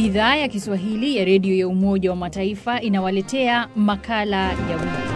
Idhaa ya Kiswahili ya redio ya Umoja wa Mataifa inawaletea makala ya wiki.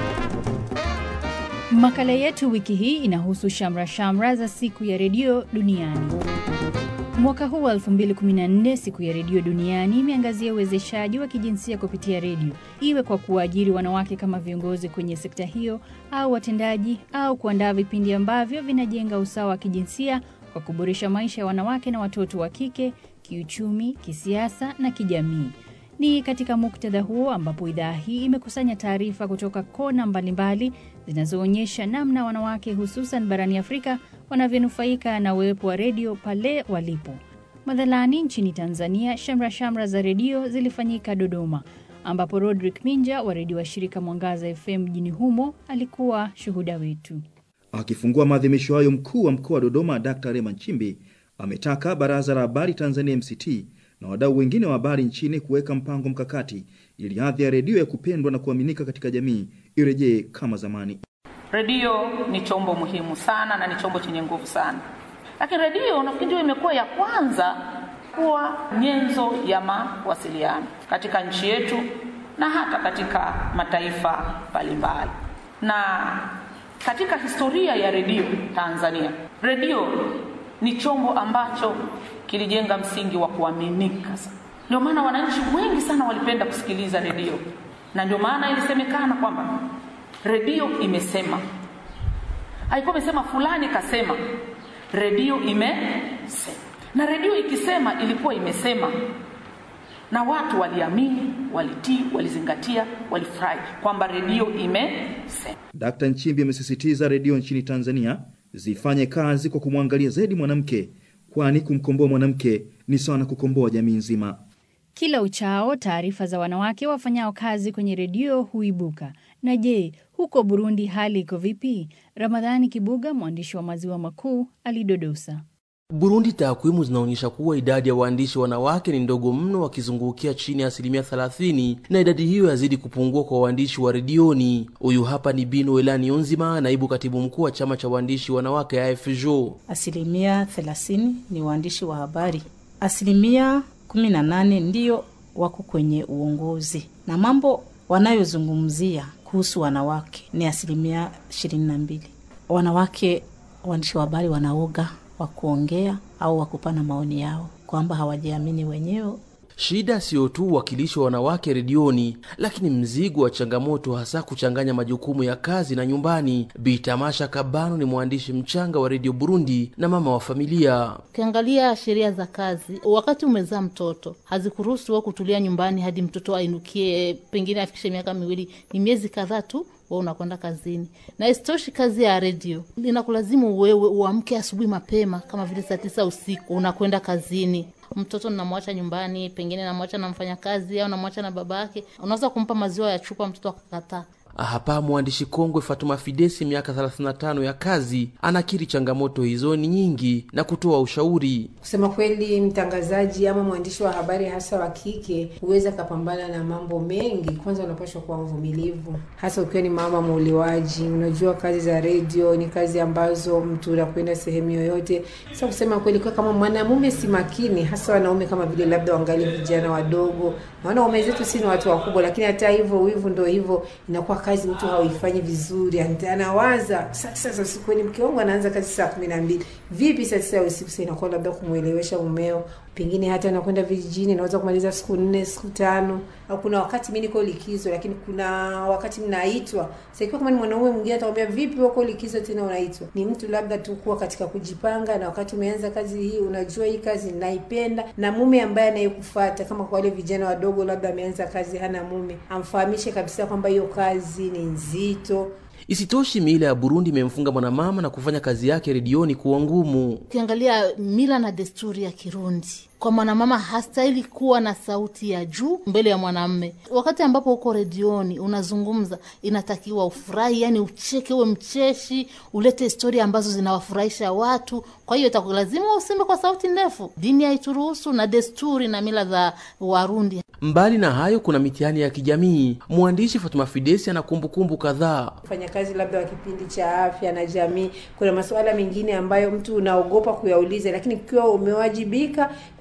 Makala yetu wiki hii inahusu shamra za siku ya redio duniani. Mwaka huu wa 2014, siku ya redio duniani imeangazia uwezeshaji wa kijinsia kupitia redio, iwe kwa kuajiri wanawake kama viongozi kwenye sekta hiyo au watendaji, au kuandaa vipindi ambavyo vinajenga usawa wa kijinsia kwa kuboresha maisha ya wanawake na watoto wa kike, kiuchumi, kisiasa na kijamii. Ni katika muktadha huo ambapo idhaa hii imekusanya taarifa kutoka kona mbalimbali zinazoonyesha namna wanawake hususan barani Afrika wanavyonufaika na uwepo wa redio pale walipo. Mathalani nchini Tanzania, shamra za redio zilifanyika Dodoma, ambapo Rodrick Minja wa redio wa shirika Mwangaza FM mjini humo alikuwa shuhuda wetu. Akifungua maadhimisho hayo, mkuu wa mkoa wa Dodoma Dr. Rema Nchimbi ametaka Baraza la Habari Tanzania MCT na wadau wengine wa habari nchini kuweka mpango mkakati ili hadhi ya redio ya kupendwa na kuaminika katika jamii irejee kama zamani. Redio ni chombo muhimu sana na ni chombo chenye nguvu sana. Lakini redio nafikiri imekuwa ya kwanza kuwa nyenzo ya mawasiliano katika nchi yetu na hata katika mataifa mbalimbali. Na katika historia ya redio Tanzania, redio ni chombo ambacho kilijenga msingi wa kuaminika. Ndio maana wananchi wengi sana walipenda kusikiliza redio. Na ndio maana ilisemekana kwamba redio imesema. Haikuwa imesema fulani kasema. Redio imesema. Na redio ikisema ilikuwa imesema. Na watu waliamini, walitii, walizingatia, walifurahi kwamba redio imesema. Dr. Nchimbi amesisitiza redio nchini Tanzania zifanye kazi kwa kumwangalia zaidi mwanamke, kwani kumkomboa mwanamke ni sawa na kukomboa jamii nzima. Kila uchao taarifa za wanawake wafanyao kazi kwenye redio huibuka. Na je, huko Burundi hali iko vipi? Ramadhani Kibuga, mwandishi wa Maziwa Makuu, alidodosa. Burundi, takwimu zinaonyesha kuwa idadi ya waandishi wanawake ni ndogo mno, wakizungukia chini ya 30%, na idadi hiyo yazidi kupungua kwa waandishi wa redioni. Huyu hapa ni Bino Elani Onzima, naibu katibu mkuu wa chama cha waandishi wanawake AFJO. 30% ni waandishi wa habari. 18% ndio wako kwenye uongozi. Na mambo wanayozungumzia kuhusu wanawake ni 22%. Wanawake waandishi wa habari wanaoga wa kuongea au wa kupana maoni yao, kwamba hawajiamini wenyewe. Shida sio tu wakilishi wa wanawake redioni, lakini mzigo wa changamoto, hasa kuchanganya majukumu ya kazi na nyumbani. Bitamasha Kabano ni mwandishi mchanga wa redio Burundi na mama wa familia. Ukiangalia sheria za kazi, wakati umezaa mtoto hazikuruhusu wewe kutulia nyumbani hadi mtoto ainukie, pengine afikishe miaka 2, ni miezi kadhaa tu wewe unakwenda kazini. Na isitoshi, kazi ya redio inakulazimu wewe uamke asubuhi mapema kama vile saa 9 usiku unakwenda kazini. Mtoto namwacha nyumbani, pengine namwacha na mfanyakazi au namwacha na babake. Unaweza kumpa maziwa ya chupa, mtoto akakataa. Hapa mwandishi kongwe Fatuma Fidesi, miaka 35 ya kazi, anakiri changamoto hizo ni nyingi na kutoa ushauri. Kusema kweli, mtangazaji ama mwandishi wa habari hasa wa kike huweza kupambana na mambo mengi. Kwanza unapaswa kuwa mvumilivu, hasa ukiwa ni mama muuliwaji. Unajua kazi za redio ni kazi ambazo mtu anakwenda sehemu yoyote. Sasa kusema kweli, kwa kama mwanamume si makini, hasa wanaume kama vile labda wangali vijana wadogo, naona waume zetu si ni watu wakubwa, lakini hata hivyo wivu ndio hivyo, inakuwa kazi mtu hauifanyi vizuri. Anawaza sasa siku ni mke wangu anaanza kazi saa 12, vipi sasa usiku? Sasa inakuwa labda kumuelewesha mumeo, pengine hata anakwenda vijijini, naweza kumaliza siku 4 siku 5, au kuna wakati mimi niko likizo, lakini kuna wakati mnaitwa. Sasa ikiwa kama ni mwanaume mwingine atakwambia vipi wako likizo tena unaitwa? Ni mtu labda tu kuwa katika kujipanga, na wakati umeanza kazi hii unajua hii kazi ninaipenda, na mume ambaye anayekufuata, kama kwa wale vijana wadogo labda ameanza kazi hana mume, amfahamishe kabisa kwamba hiyo kazi ni nzito. Isitoshi, mila ya Burundi imemfunga mwanamama na kufanya kazi yake redioni kuwa ngumu. Ukiangalia mila na desturi ya Kirundi, kwa mwanamama hastahili kuwa na sauti ya juu mbele ya mwanamume. Wakati ambapo uko redioni unazungumza, inatakiwa ufurahi, yani ucheke, uwe mcheshi, ulete historia ambazo zinawafurahisha watu. Kwa hiyo itakulazimu useme kwa sauti ndefu. Dini haituruhusu, na desturi na mila za Warundi. Mbali na hayo, kuna mitihani ya kijamii. Mwandishi Fatuma Fidesi ana kumbukumbu kadhaa. Fanya kazi labda wa kipindi cha afya na jamii, kuna masuala mengine ambayo mtu unaogopa kuyauliza, lakini ukiwa umewajibika kwa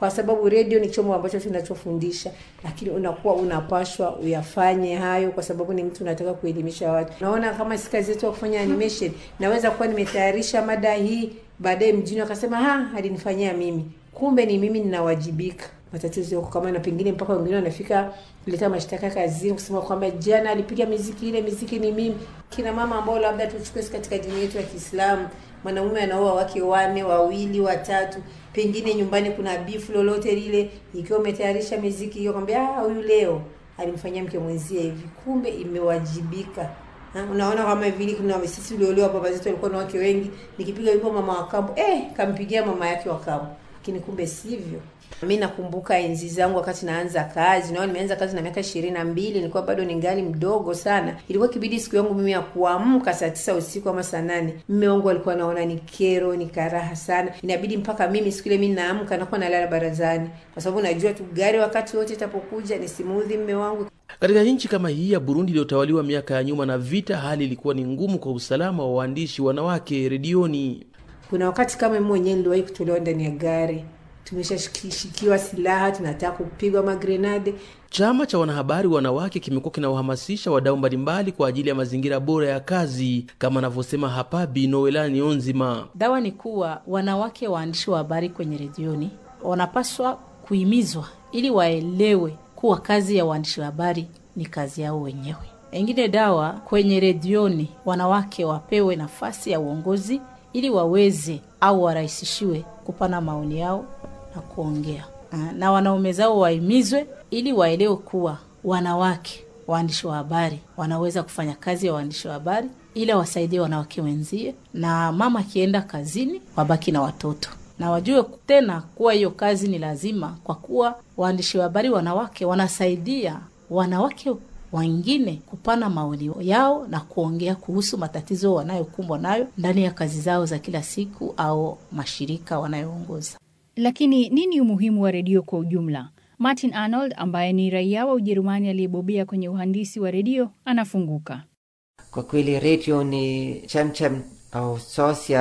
kwa sababu radio ni chombo ambacho tunachofundisha, lakini unakuwa unapashwa uyafanye hayo kwa sababu ni mtu unataka kuelimisha watu. Naona kama si kazi yetu kufanya animation, naweza kuwa nimetayarisha mada hii, baadaye mjini akasema alinifanyia mimi, kumbe ni mimi ninawajibika. Matatizo yako kama na pengine mpaka wengine wanafika kuleta mashtaka kazini kusema kwamba jana alipiga muziki, ile muziki ni mimi. Kina mama ambao labda tuchukue katika dini yetu ya Kiislamu, mwanamume anaoa wake 4, 2, 3, pengine nyumbani kuna beef lolote lile, ikiwa umetayarisha muziki hiyo kwamba huyu leo alimfanyia mke mwenzie hivi, kumbe imewajibika. Unaona kama vile kuna sisi tuliolewa, baba zetu walikuwa na wake wengi, nikipiga wimbo mama wa kambo kampigia mama yake wa kambo, lakini kumbe sivyo. Mimi nakumbuka enzi zangu wakati naanza kazi, nimeanza kazi na miaka 22, nilikuwa bado ningali mdogo sana. Ilikuwa kibidi siku yangu mimi ya kuamka saa 9 usiku ama saa 8. Mume wangu alikuwa anaona ni kero, ni karaha sana. Inabidi mpaka mimi siku ile mimi naamka na kuwa nalala barazani, kwa sababu najua tu gari wakati wote itapokuja nisimuudhi mume wangu. Katika nchi kama hii ya Burundi iliyotawaliwa miaka ya nyuma na vita, hali ilikuwa ni ngumu kwa usalama wa waandishi wanawake redioni. Kuna wakati kama mimi mwenyewe niliwahi kutolewa ndani ya gari, tumeshashikiwa silaha, tunataka kupigwa magrenade. Chama cha wanahabari wanawake kimekuwa kinawahamasisha wadau mbalimbali kwa ajili ya mazingira bora ya kazi, kama anavyosema hapa Bi Noelani Onzima. Dawa ni kuwa wanawake waandishi wa habari kwenye redioni wanapaswa kuhimizwa ili waelewe kuwa kazi ya waandishi wa habari ni kazi yao wenyewe. Engine dawa kwenye redioni wanawake wapewe nafasi ya uongozi ili waweze au warahisishiwe kupana maoni yao na kuongea. Na wanaume zao wahimizwe ili waelewe kuwa wanawake waandishi wa habari wanaweza kufanya kazi ya waandishi wa habari ili wasaidie wanawake wenzie, na mama akienda kazini wabaki na watoto. Na wajue tena kuwa hiyo kazi ni lazima, kwa kuwa waandishi wa habari wanawake wanasaidia wanawake wengine kupana maoni yao na kuongea kuhusu matatizo wanayokumbwa nayo ndani ya kazi zao za kila siku au mashirika wanayoongoza. Lakini nini umuhimu wa redio kwa ujumla? Martin Arnold ambaye ni raia wa Ujerumani aliyebobea kwenye uhandisi wa redio anafunguka. Kwa kweli redio ni chemchem au source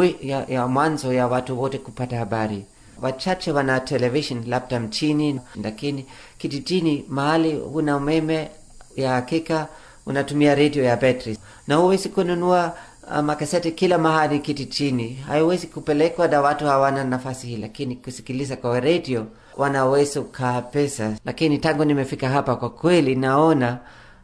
ya mwanzo ya watu wote kupata habari. Wachache wana television labda mchini, lakini kijijini mahali una umeme ya hakika unatumia redio ya battery. Na huwezi kununua makaseti kila mahali kijijini, haiwezi kupelekwa na watu hawana nafasi hii, lakini kusikiliza kwa redio wanaweza kukaa pesa. Lakini tangu nimefika hapa kwa kweli naona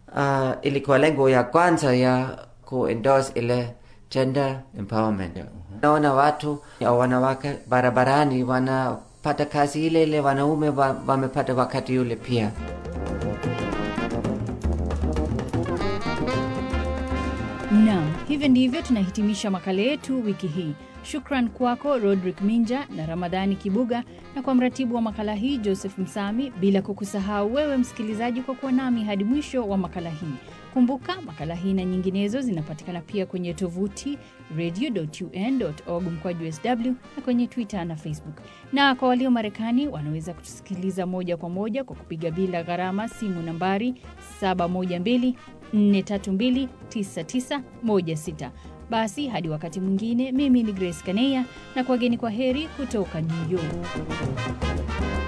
ilikuwa lengo ya kwanza ya kuendorse ile gender empowerment. Naona watu ya wanawake barabarani wanapata kazi ile wanaume wamepata wakati yule pia. Naam, hivyo ndivyo tunahitimisha makala yetu wiki hii. Shukran kwako Rodrick Minja na Ramadhani Kibuga, na kwa mratibu wa makala hii Joseph Msami, bila kukusahau wewe msikilizaji kwa kuwa nami hadi mwisho wa makala hii. Kumbuka makala hii na nyinginezo zinapatikana pia kwenye tovuti radio.un.org/sw na kwenye Twitter na Facebook. Na kwa walio Marekani wanaweza kutusikiliza moja kwa moja kwa kupiga bila gharama simu nambari 712-432-9916. Basi hadi wakati mwingine, mimi ni Grace Kaneya na kwa geni kwa heri kutoka New York.